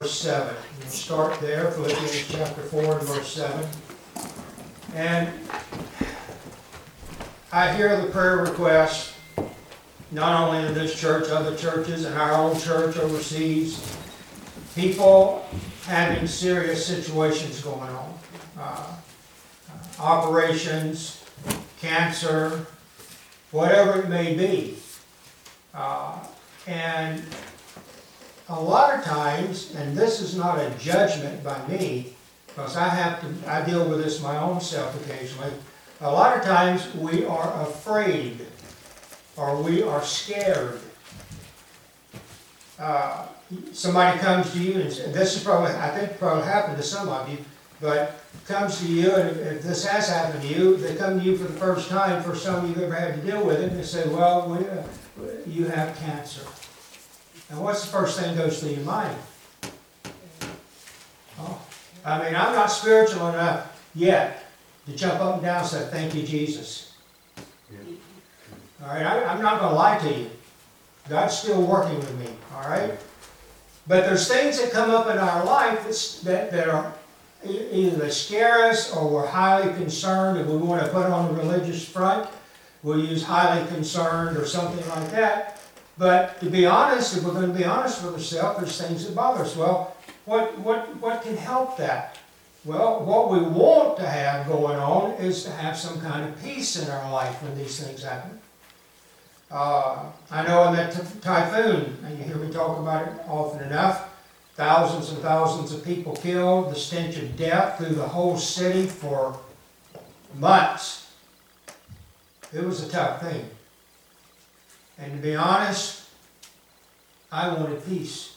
verse 7. We'll start there, Philippians chapter 4 and verse 7. And I hear the prayer requests, not only in this church, other churches, and our own church overseas. People having serious situations going on. Operations, cancer, whatever it may be. And a lot of times, and this is not a judgment by me, because I deal with this my own self occasionally. A lot of times we are afraid or we are scared. Somebody comes to you, and this is probably, I think probably happened to some of you, but comes to you, and if this has happened to you, they come to you for the first time, first time you've ever had to deal with it, and they say, well, you have cancer. And what's the first thing that goes through your mind? Oh, I mean, I'm not spiritual enough yet to jump up and down and say, thank you, Jesus. All right, I'm not going to lie to you. God's still working with me, all right? But there's things that come up in our life that are either they scare us or we're highly concerned. If we want to put on the religious front, we'll use highly concerned or something like that. But to be honest, if we're going to be honest with ourselves, there's things that bother us. Well, what can help that? Well, what we want to have going on is to have some kind of peace in our life when these things happen. I know in that typhoon, and you hear me talk about it often enough, thousands and thousands of people killed, the stench of death through the whole city for months. It was a tough thing. And to be honest, I wanted peace.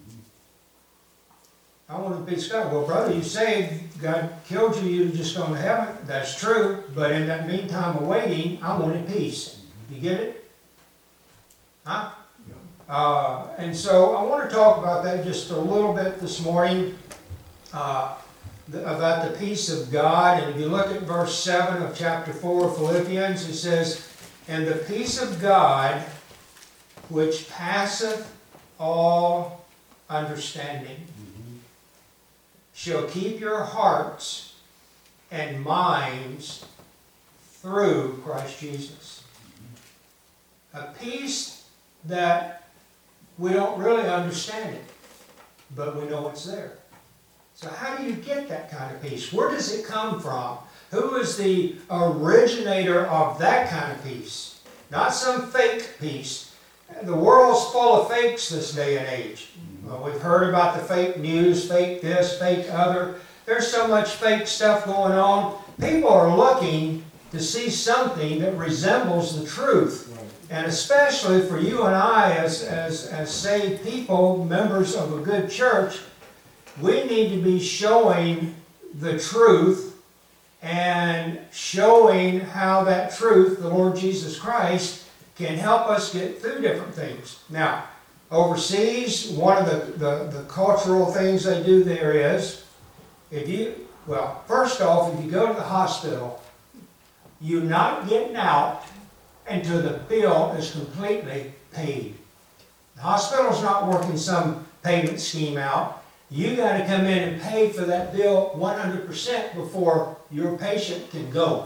I wanted peace. God, well, brother, you saved, God killed you, you're just going to heaven. That's true. But in that meantime of waiting, I wanted peace. You get it? Huh? And so I want to talk about that just a little bit this morning, about the peace of God. And if you look at verse 7 of chapter 4 of Philippians, it says, and the peace of God, which passeth all understanding, shall keep your hearts and minds through Christ Jesus. A peace that we don't really understand it, but we know it's there. So how do you get that kind of peace? Where does it come from? Who is the originator of that kind of peace? Not some fake peace. The world's full of fakes this day and age. Well, we've heard about the fake news, fake this, fake other. There's so much fake stuff going on. People are looking to see something that resembles the truth. And especially for you and I as saved people, members of a good church, we need to be showing the truth and showing how that truth, the Lord Jesus Christ, can help us get through different things. Now, overseas, one of the cultural things they do there is, first off, if you go to the hospital, you're not getting out until the bill is completely paid. The hospital's not working some payment scheme out. You got to come in and pay for that bill 100% before your patient can go.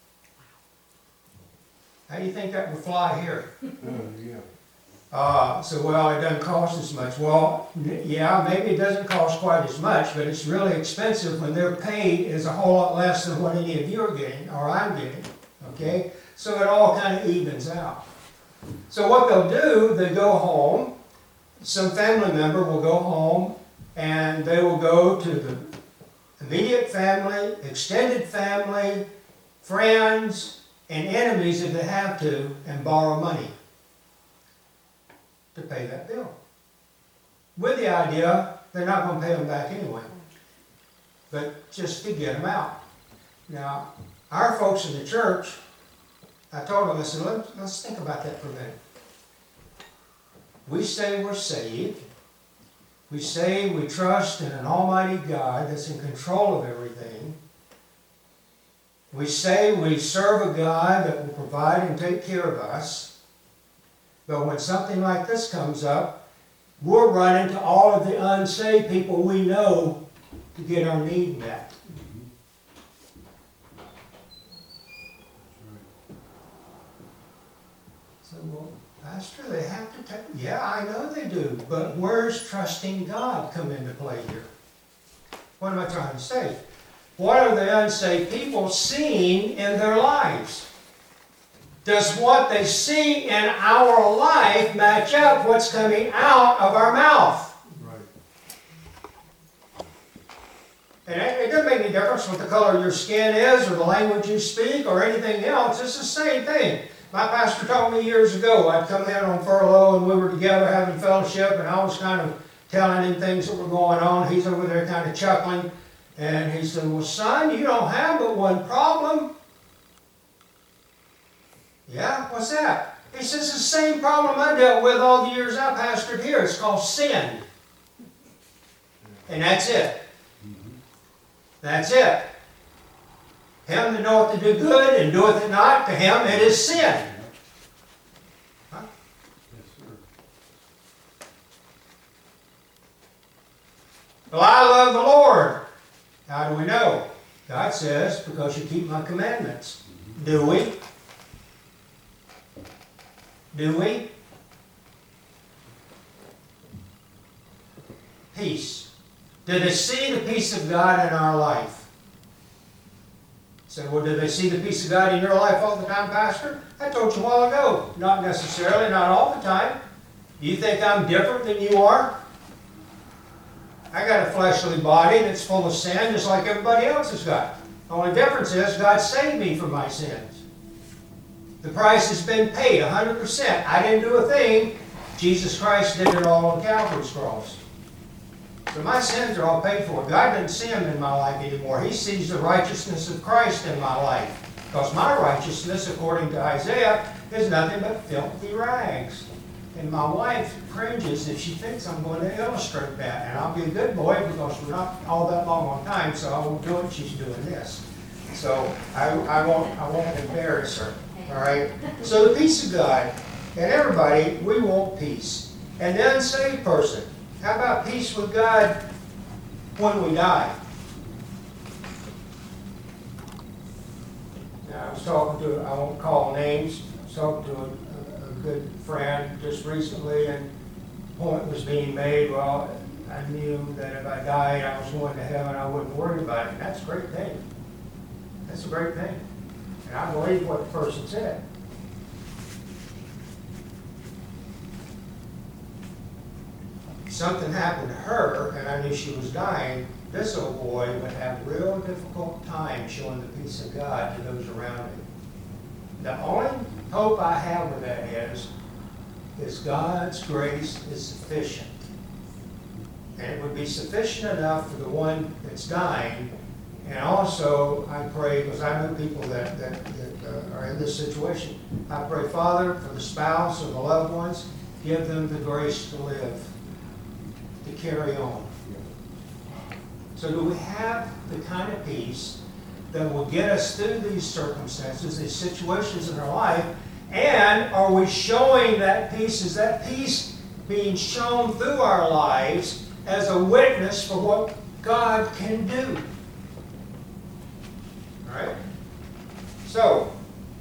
How do you think that would fly here? It doesn't cost as much. Well, yeah, maybe it doesn't cost quite as much, but it's really expensive when their pay is a whole lot less than what any of you are getting, or I'm getting. Okay? So it all kind of evens out. So what they'll do, they go home, some family member will go home, and they will go to the immediate family, extended family, friends, and enemies if they have to, and borrow money to pay that bill. With the idea they're not going to pay them back anyway, but just to get them out. Now, our folks in the church, I told them, I said, let's think about that for a minute. We say we're saved. We say we trust in an almighty God that's in control of everything. We say we serve a God that will provide and take care of us. But when something like this comes up, we're running to all of the unsaved people we know to get our need met. So, well, Pastor, they have to take, yeah, I know they do, but where's trusting God come into play here? What am I trying to say? What are the unsaved people seeing in their lives? Does what they see in our life match up what's coming out of our mouth? Right. And it doesn't make any difference what the color of your skin is or the language you speak or anything else. It's the same thing. My pastor told me years ago, I'd come in on furlough and we were together having fellowship, and I was kind of telling him things that were going on. He's over there kind of chuckling. And he said, well, son, you don't have but one problem. Yeah, what's that? He says, it's the same problem I dealt with all the years I pastored here. It's called sin. And that's it. That's it. Him that knoweth to do good and doeth it not, to him it is sin. Huh? Yes, sir. Well, I love the Lord. How do we know? God says, because you keep my commandments. Do we? Do we? Peace. Do they see the peace of God in our life? So, well, do they see the peace of God in your life all the time, Pastor? I told you a while ago. Not necessarily, not all the time. Do you think I'm different than you are? I got a fleshly body that's full of sin just like everybody else has got. The only difference is God saved me from my sins. The price has been paid 100%. I didn't do a thing. Jesus Christ did it all on Calvary's cross. So my sins are all paid for. God doesn't see them in my life anymore. He sees the righteousness of Christ in my life. Because my righteousness, according to Isaiah, is nothing but filthy rags. And my wife cringes if she thinks I'm going to illustrate that. And I'll be a good boy because we're not all that long on time, so I won't do it. She's doing this. So I won't embarrass her. All right? So the peace of God. And everybody, we want peace. And the unsaved person, how about peace with God when we die? Now, I was talking to, I won't call names, I was talking to a good friend just recently, and the point was being made, well, I knew that if I died, I was going to heaven, I wouldn't worry about it. And that's a great thing. That's a great thing. And I believe what the person said. Something happened to her, and I knew she was dying, this old boy would have a real difficult time showing the peace of God to those around him. The only hope I have with that is God's grace is sufficient. And it would be sufficient enough for the one that's dying. And also, I pray, because I know people that are in this situation, I pray, Father, for the spouse or the loved ones, give them the grace to live, to carry on. So do we have the kind of peace that will get us through these circumstances, these situations in our life, and are we showing that peace? Is that peace being shown through our lives as a witness for what God can do? All right? So,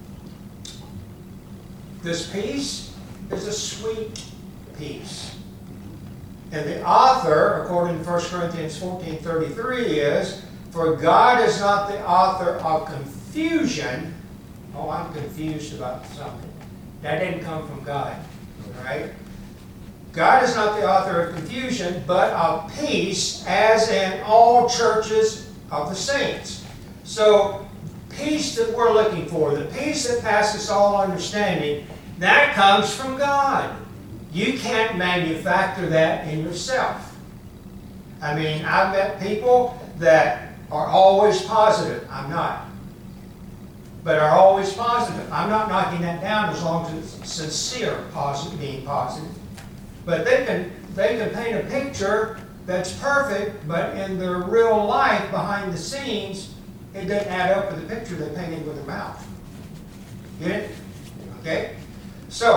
this peace is a sweet peace. And the author, according to 1 Corinthians 14:33, is, for God is not the author of confusion. Oh, I'm confused about something. That didn't come from God. All right? God is not the author of confusion, but of peace, as in all churches of the saints. So, peace that we're looking for, the peace that passes all understanding, that comes from God. You can't manufacture that in yourself. I mean, I've met people that are always positive. I'm not. But are always positive. I'm not knocking that down as long as it's sincere, positive, being positive. But they can paint a picture that's perfect, but in their real life, behind the scenes, it doesn't add up with the picture they painted with their mouth. Get it? Okay? So,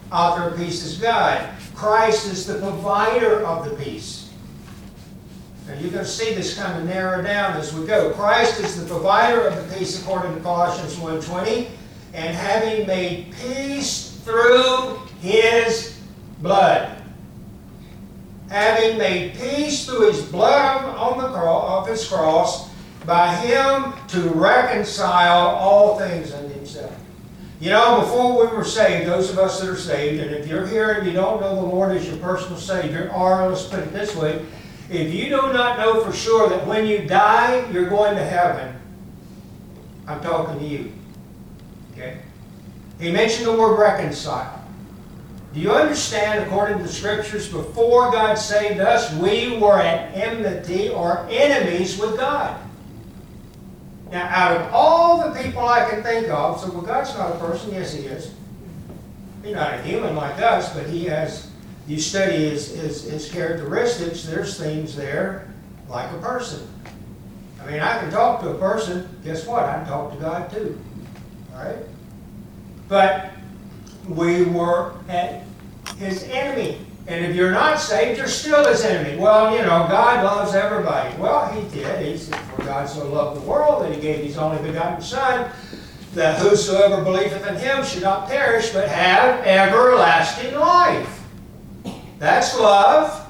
Author of peace is God. Christ is the provider of the peace. Now you're going to see this kind of narrow down as we go. Christ is the provider of the peace according to Colossians 1:20, and having made peace through His blood. Having made peace through His blood on the cross, of His cross, by Him to reconcile all things unto Himself. You know, before we were saved, those of us that are saved, and if you're here and you don't know the Lord as your personal Savior, or let's put it this way, if you do not know for sure that when you die, you're going to heaven, I'm talking to you. Okay? He mentioned the word reconcile. Do you understand, according to the Scriptures, before God saved us, we were at enmity or enemies with God? Now, out of all the people I can think of, so well, God's not a person. Yes, He is. He's not a human like us, but He has, you study His characteristics, there's things there like a person. I mean, I can talk to a person. Guess what? I can talk to God too. All right? But we were at His enemy. And if you're not saved, you're still His enemy. Well, you know, God loves everybody. Well, He did. He said, for God so loved the world that He gave His only begotten Son, that whosoever believeth in Him should not perish, but have everlasting life. That's love.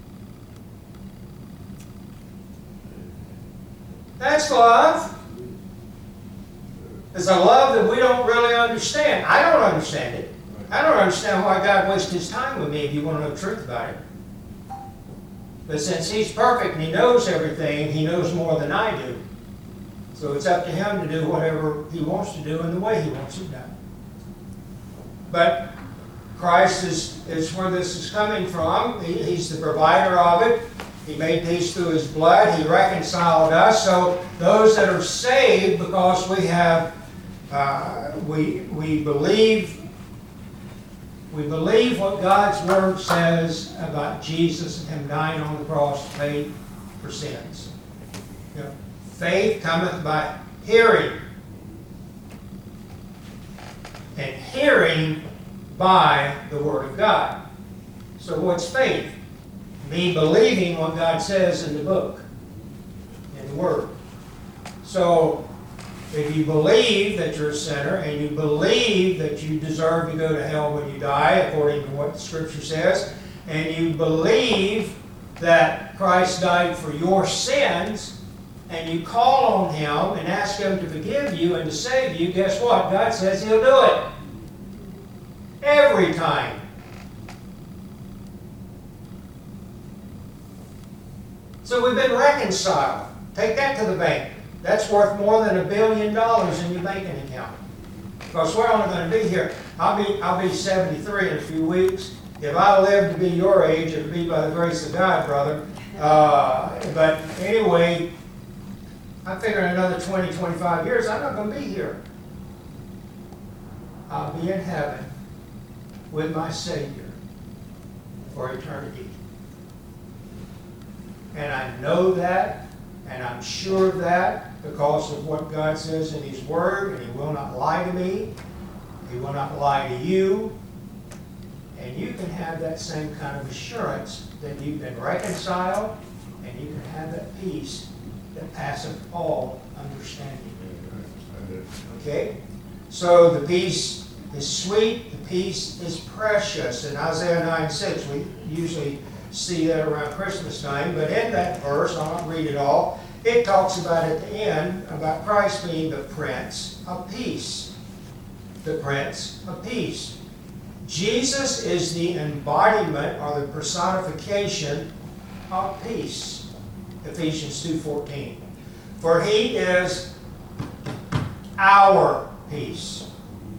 That's love. It's a love that we don't really understand. I don't understand it. I don't understand why God wasted His time with me, if you want to know the truth about it. But since He's perfect and He knows everything, He knows more than I do. So it's up to Him to do whatever He wants to do in the way He wants it done. But Christ is where this is coming from. He's the provider of it. He made peace through His blood. He reconciled us. So those that are saved, because we have, we believe what God's Word says about Jesus and Him dying on the cross to pay for sins. You know, faith cometh by hearing, and hearing by the Word of God. So what's faith? Me believing what God says in the book, in the Word. So if you believe that you're a sinner, and you believe that you deserve to go to hell when you die, according to what the Scripture says, and you believe that Christ died for your sins, and you call on Him and ask Him to forgive you and to save you, guess what? God says He'll do it. Every time. So we've been reconciled. Take that to the bank. That's worth more than $1 billion in your banking account. Because we're only going to be here. I'll be 73 in a few weeks. If I live to be your age, it'll be by the grace of God, brother. But anyway, I figure in another 20, 25 years, I'm not going to be here. I'll be in heaven with my Savior for eternity. And I know that, and I'm sure of that, because of what God says in His Word, and He will not lie to me. He will not lie to you. And you can have that same kind of assurance that you've been reconciled, and you can have that peace that passeth all understanding. Okay? So the peace is sweet, the peace is precious. In Isaiah 9:6, we usually see that around Christmas time, but in that verse, I'll not read it all, it talks about at the end about Christ being the Prince of Peace. The Prince of Peace. Jesus is the embodiment or the personification of peace. Ephesians 2:14. For He is our peace.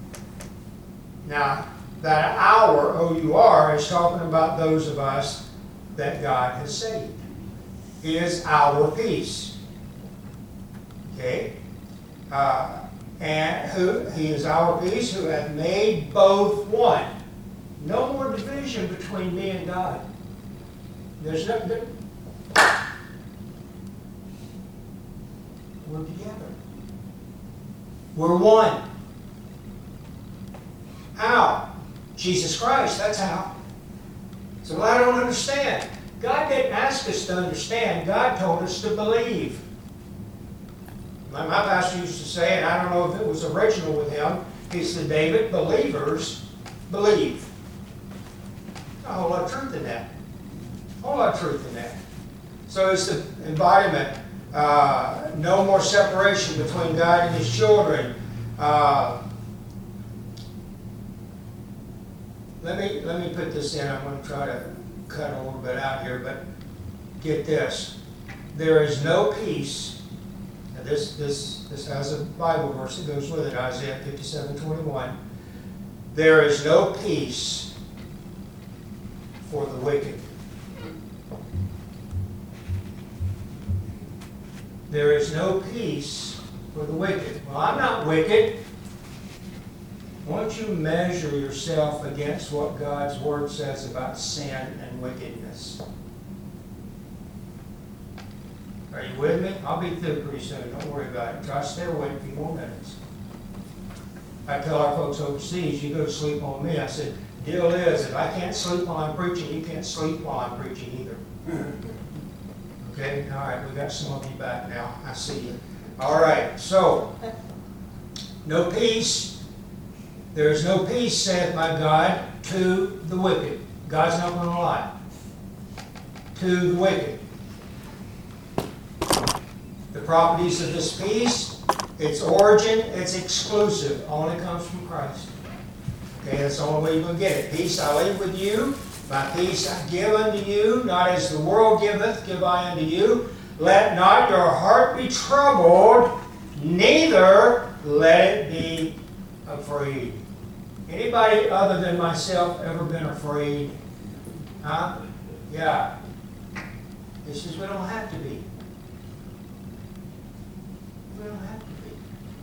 Now, that our, O-U-R, is talking about those of us that God has saved. He is our peace. Okay? And He is our peace, who hath made both one. No more division between me and God. There's no... We're together. We're one. How? Jesus Christ, that's how. So, well, I don't understand. God didn't ask us to understand. God told us to believe. My pastor used to say, and I don't know if it was original with him, he said, David, believers believe. A whole lot of truth in that. A whole lot of truth in that. So it's the embodiment. No more separation between God and His children. Let me put this in. I'm going to try to cut a little bit out here, but get this. There is no peace. Now this has a Bible verse that goes with it, Isaiah 57:21. There is no peace for the wicked. There is no peace for the wicked. Well, I'm not wicked. Won't you measure yourself against what God's Word says about sin and wickedness? Are you with me? I'll be through pretty soon. Don't worry about it. Try to stay awake a few more minutes. I tell our folks overseas, you go to sleep on me. I said, deal is, if I can't sleep while I'm preaching, you can't sleep while I'm preaching either. Okay? All right, we got some of you back now. I see you. All right, so, no peace. There is no peace, saith my God, to the wicked. God's not going to lie. To the wicked. The properties of this peace, its origin, it's exclusive. Only comes from Christ. Okay, that's the only way you're going to get it. Peace I leave with you. My peace I give unto you. Not as the world giveth, give I unto you. Let not your heart be troubled, neither let it be afraid. Anybody other than myself ever been afraid? Huh? Yeah. This is we don't have to be. We don't have to be.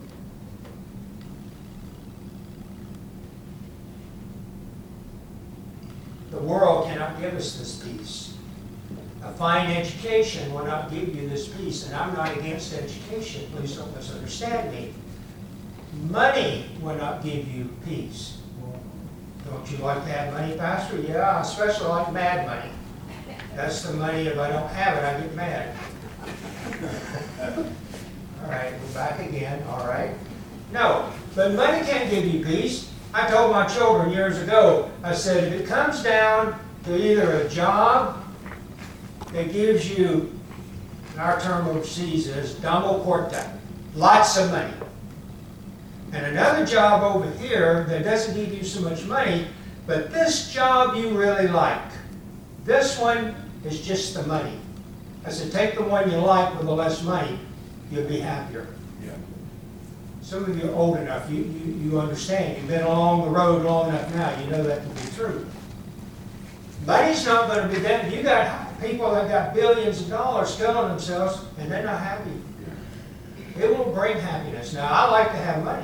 The world cannot give us this peace. A fine education will not give you this peace, and I'm not against education. Please don't misunderstand me. Money will not give you peace. Don't you like to have money, Pastor? Yeah, I especially like mad money. That's the money, if I don't have it, I get mad. All right, we're back again, all right. No, but money can't give you peace. I told my children years ago, I said, if it comes down to either a job that gives you, our term overseas is damo corta, lots of money, and another job over here that doesn't give you so much money, but this job you really like. This one is just the money. I said, take the one you like with the less money, you'll be happier. Yeah. Some of you are old enough, you understand. You've been along the road long enough now, you know that to be true. Money's not going to be that. You got people that got billions of dollars killing themselves, and they're not happy. It won't bring happiness. Now, I like to have money.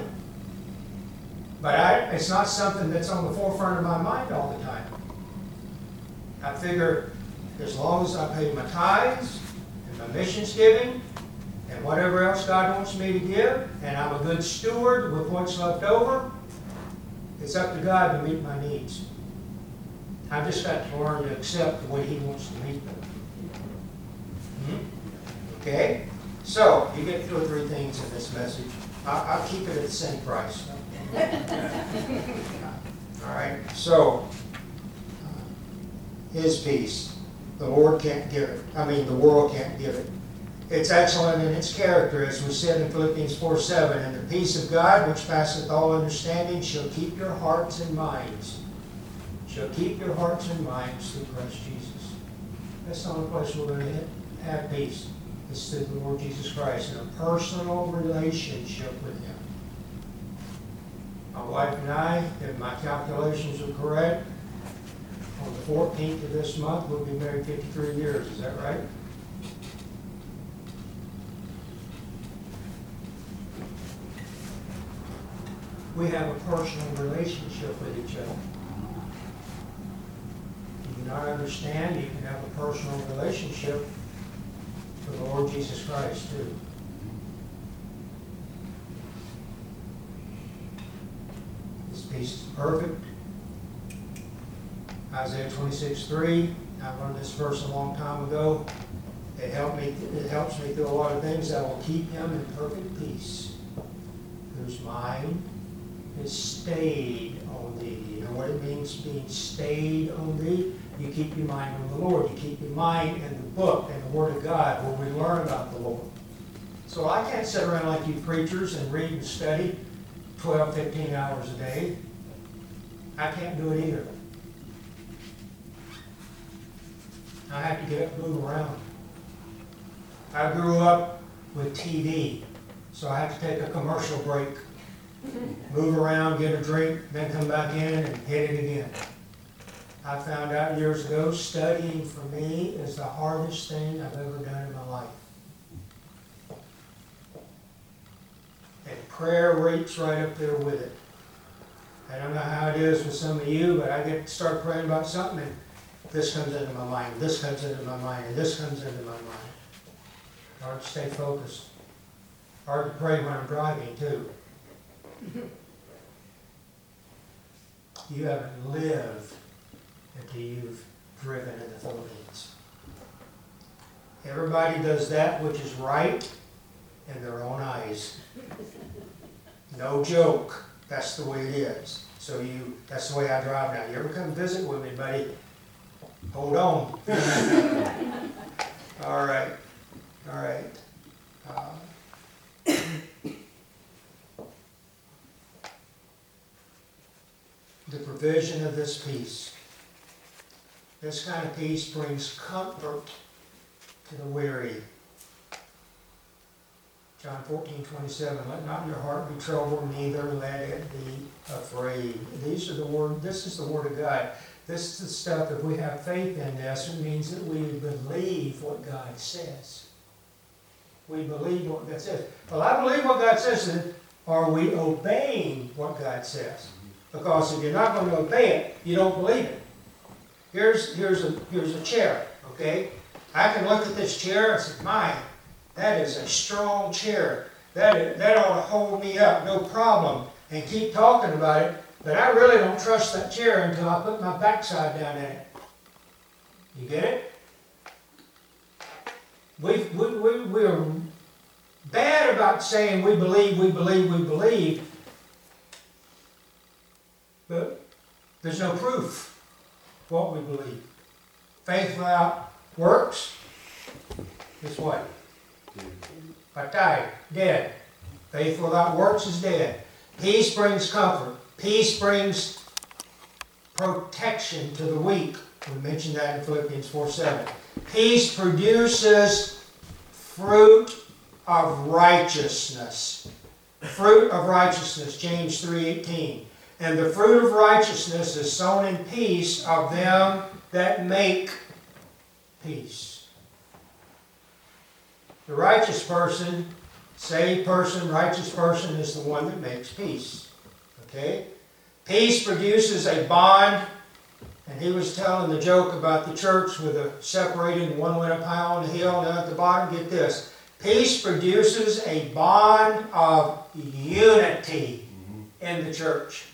But it's not something that's on the forefront of my mind all the time. I figure as long as I pay my tithes and my missions giving and whatever else God wants me to give, and I'm a good steward with what's left over, it's up to God to meet my needs. I've just got to learn to accept the way He wants to meet them. Okay? So, you get 2 or 3 things in this message. I'll keep it at the same price. All right, so His peace, the Lord can't give it. The world can't give it. It's excellent in its character, as we said in Philippians 4:7, and the peace of God, which passeth all understanding, shall keep your hearts and minds. Shall keep your hearts and minds through Christ Jesus. That's the only place we're going to have peace. It's through the Lord Jesus Christ in a personal relationship with Him. My wife and I, if my calculations are correct, on the 14th of this month, we'll be married 53 years. Is that right? We have a personal relationship with each other. If you do not understand, you can have a personal relationship with the Lord Jesus Christ too. His peace is perfect. Isaiah 26:3. I learned this verse a long time ago. It helps me through a lot of things. I will keep him in perfect peace, whose mind is stayed on thee. You know what it means, being stayed on thee? You keep your mind on the Lord. You keep your mind in the book and the Word of God, where we learn about the Lord. So I can't sit around like you preachers and read and study 12, 15 hours a day. I can't do it either. I have to get up and move around. I grew up with TV, so I have to take a commercial break, move around, get a drink, then come back in and hit it again. I found out years ago, studying for me is the hardest thing I've ever done in my life. And prayer rates right up there with it. I don't know how it is with some of you, but I get to start praying about something and this comes into my mind, this comes into my mind, and this comes into my mind. Hard to stay focused. Hard to pray when I'm driving, too. You haven't lived until you've driven in the Philippines. Everybody does that which is right in their own eyes. No joke. That's the way it is. That's the way I drive now. You ever come visit with me, buddy? Hold on. All right. All right. The provision of this peace. This kind of peace brings comfort to the weary. John 14:27. Let not your heart be troubled, neither let it be afraid. This is the Word of God. This is the stuff, if we have faith in this, it means that we believe what God says. We believe what God says. Well, I believe what God says, then are we obeying what God says? Because if you're not going to obey it, you don't believe it. Here's a chair, okay? I can look at this chair and say, my, that is a strong chair. That ought to hold me up, no problem, and keep talking about it. But I really don't trust that chair until I put my backside down in it. You get it? We're bad about saying we believe, but there's no proof what we believe. Faith without works is what? Patay, dead. Faith without works is dead. Peace brings comfort. Peace brings protection to the weak. We mentioned that in Philippians 4:7. Peace produces fruit of righteousness. Fruit of righteousness, James 3:18. And the fruit of righteousness is sown in peace of them that make peace. The righteous person, saved person, righteous person is the one that makes peace. Okay? Peace produces a bond. And he was telling the joke about the church with the separated, and one went up high on the hill, and at the bottom, get this. Peace produces a bond of unity in the church.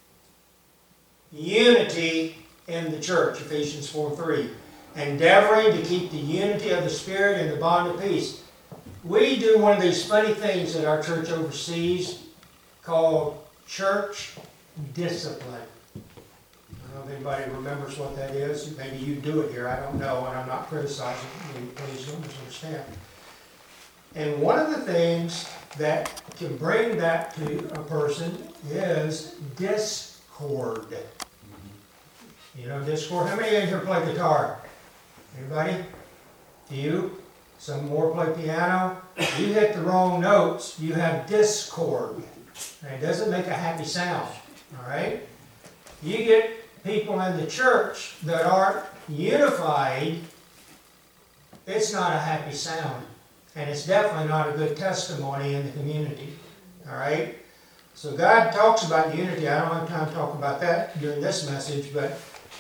Unity in the church, Ephesians 4:3. Endeavoring to keep the unity of the Spirit and the bond of peace. We do one of these funny things that our church oversees called church discipline. I don't know if anybody remembers what that is. Maybe you do it here. I don't know, and I'm not criticizing you. Please don't misunderstand. And one of the things that can bring that to a person is discord. You know discord? How many of you here play guitar? Anybody? You? Some more play piano? You hit the wrong notes, you have discord. And it doesn't make a happy sound. All right? You get people in the church that aren't unified, it's not a happy sound. And it's definitely not a good testimony in the community. All right? So God talks about unity. I don't have time to talk about that during this message, but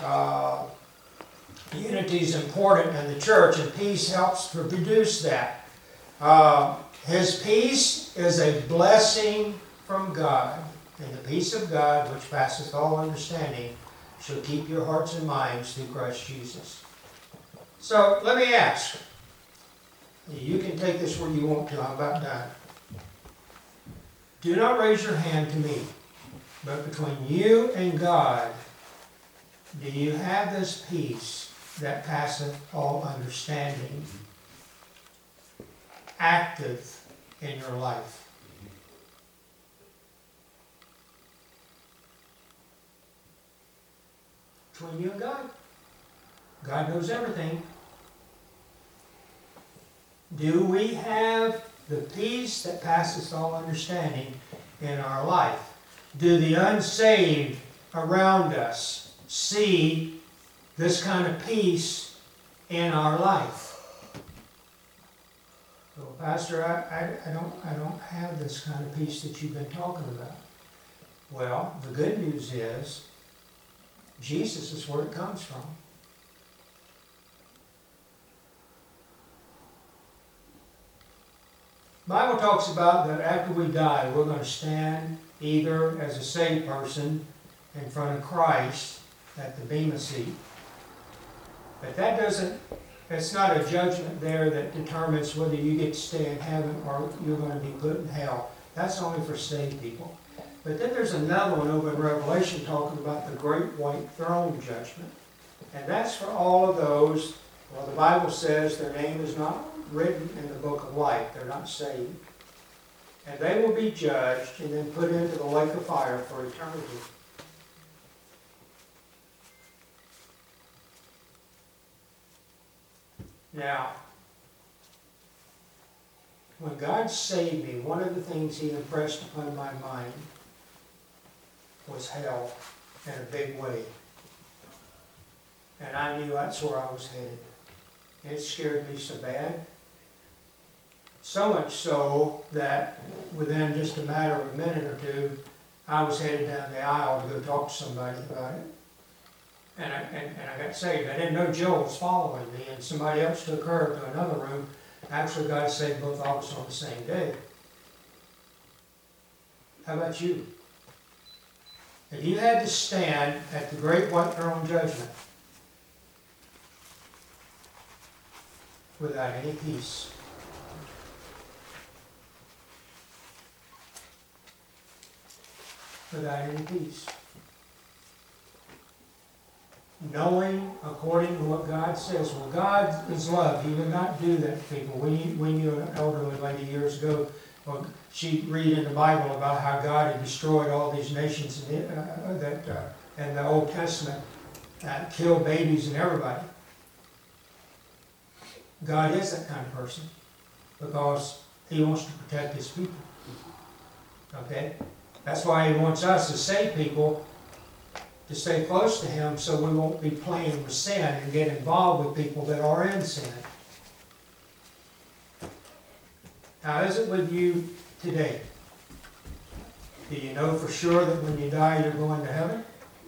unity is important in the church, and peace helps to produce that. His peace is a blessing from God, and the peace of God, which passeth all understanding, shall keep your hearts and minds through Christ Jesus. So let me ask. You can take this where you want to. I'm about done. Do not raise your hand to me, but between you and God, do you have this peace that passeth all understanding active in your life? Between you and God. God knows everything. Do we have the peace that passes all understanding in our life? Do the unsaved around us see this kind of peace in our life? Well, Pastor, I don't have this kind of peace that you've been talking about. Well, the good news is Jesus is where it comes from. The Bible talks about that after we die, we're going to stand either as a saved person in front of Christ at the Bema seat. But that doesn't, it's not a judgment there that determines whether you get to stay in heaven or you're going to be put in hell. That's only for saved people. But then there's another one over in Revelation talking about the great white throne judgment. And that's for all of those, well, the Bible says their name is not written in the book of life. They're not saved. And they will be judged and then put into the lake of fire for eternity. Now, when God saved me, one of the things He impressed upon my mind was hell in a big way. And I knew that's where I was headed. It scared me so bad. So much so that within just a matter of a minute or two, I was headed down the aisle to go talk to somebody about it. And I got saved. I didn't know Jill was following me, and somebody else took her to another room. Actually, God saved both of us on the same day. How about you? If you had to stand at the great white throne judgment without any peace, without any peace, knowing according to what God says, well, God is love. He would not do that to people. We knew an elderly lady years ago. Well, she'd read in the Bible about how God had destroyed all these nations in the Old Testament, killed babies and everybody. God is that kind of person because He wants to protect His people. Okay? That's why He wants us as saved people to stay close to Him so we won't be playing with sin and get involved with people that are in sin. How is it with you today? Do you know for sure that when you die you're going to heaven?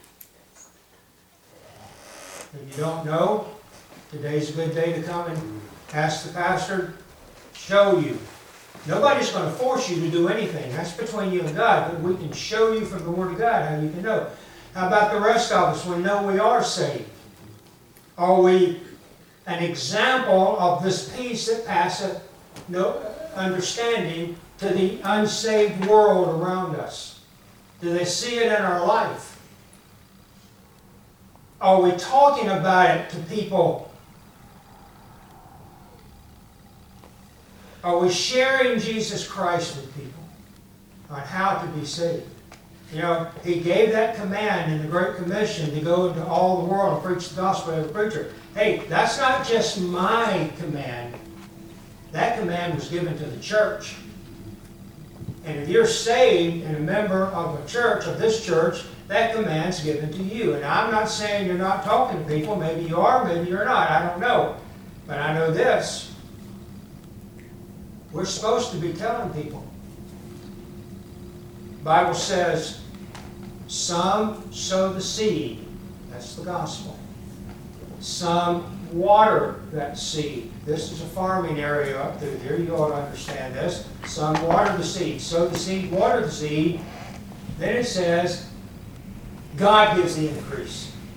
If you don't know, today's a good day to come and ask the pastor, show you. Nobody's going to force you to do anything. That's between you and God, but we can show you from the Word of God how you can know. How about the rest of us? We know we are saved. Are we an example of this peace that passeth no understanding to the unsaved world around us? Do they see it in our life? Are we talking about it to people? Are we sharing Jesus Christ with people on how to be saved? You know, He gave that command in the Great Commission to go into all the world and preach the gospel to every preacher. Hey, that's not just my command. That command was given to the church. And if you're saved and a member of a church, of this church, that command's given to you. And I'm not saying you're not talking to people. Maybe you are, maybe you're not. I don't know. But I know this. We're supposed to be telling people. The Bible says, some sow the seed. That's the gospel. Some water that seed. This is a farming area up through here. You ought to understand this. Some water the seed. Sow the seed, water the seed. Then it says, God gives the increase.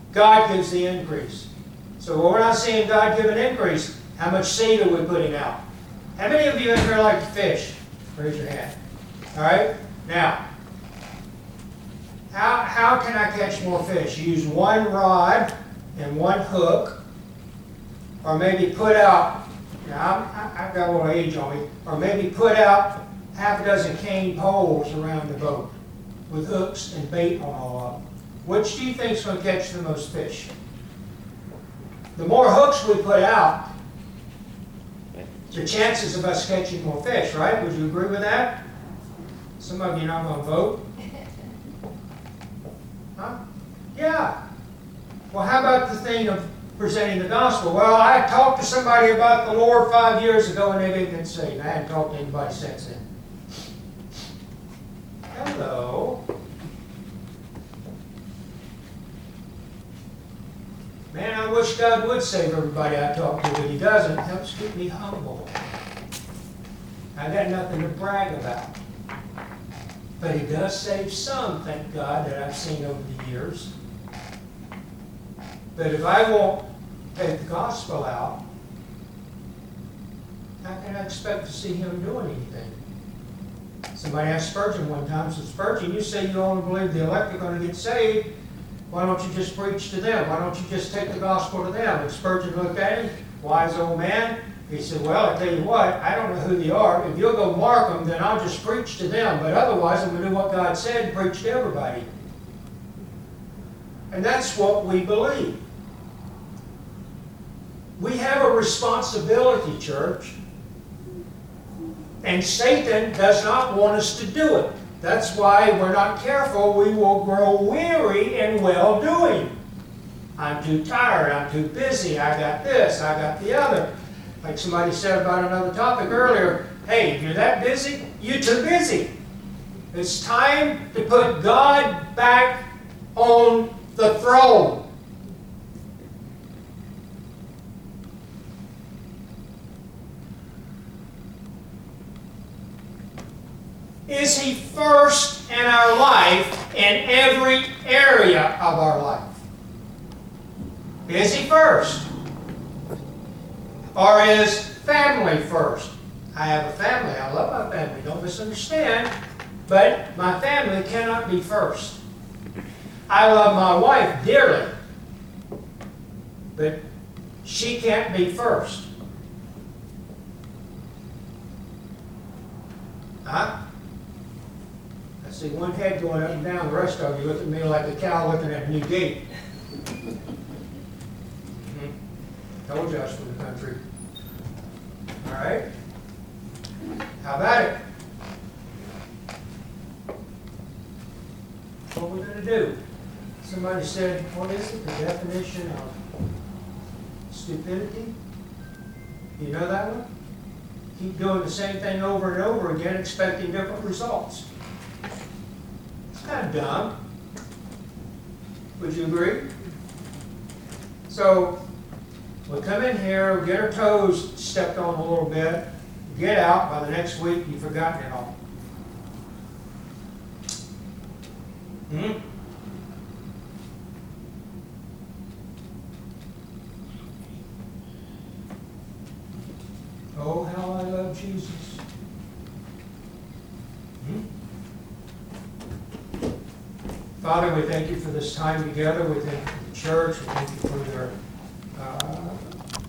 God gives the increase. So when we're not seeing God give an increase, how much seed are we putting out? How many of you in here like to fish? Raise your hand. All right? Now, how can I catch more fish? Use one rod and one hook, or maybe put out, now I've got a little age on me, or maybe put out half a dozen cane poles around the boat with hooks and bait on all of them. Which do you think is going to catch the most fish? The more hooks we put out, the chances of us catching more fish, right? Would you agree with that? Some of you not going to vote? Huh? Yeah. Well, how about the thing of presenting the gospel? Well, I talked to somebody about the Lord 5 years ago and they didn't get saved. I hadn't talked to anybody since then. Hello. Man, I wish God would save everybody I talk to, but He doesn't. It helps keep me humble. I got nothing to brag about. But He does save some, thank God, that I've seen over the years. But if I won't take the gospel out, how can I expect to see Him doing anything? Somebody asked Spurgeon one time, said, Spurgeon, you say you only believe the elect are going to get saved. Why don't you just preach to them? Why don't you just take the gospel to them? And Spurgeon looked at him, wise old man. He said, well, I tell you what, I don't know who they are. If you'll go mark them, then I'll just preach to them. But otherwise, I'm going to do what God said and preach to everybody. And that's what we believe. We have a responsibility, church. And Satan does not want us to do it. That's why we're not careful. We will grow weary in well-doing. I'm too tired. I'm too busy. I got this. I got the other. Like somebody said about another topic earlier, hey, if you're that busy, you're too busy. It's time to put God back on the throne. Is He first in our life in every area of our life? Is He first? Or is family first? I have a family. I love my family. Don't misunderstand. But my family cannot be first. I love my wife dearly. But she can't be first. Huh? I see one head going up and down. The rest of you look at me like a cow looking at a new gate. Told you I was from the country. All right? How about it? What are we going to do? Somebody said, what is it? The definition of stupidity? You know that one? Keep doing the same thing over and over again, expecting different results. It's kind of dumb. Would you agree? So, we'll come in here, get our toes stepped on a little bit, get out. By the next week, you've forgotten it all. Oh, how I love Jesus. Father, we thank you for this time together. We thank you for the church. We thank you for their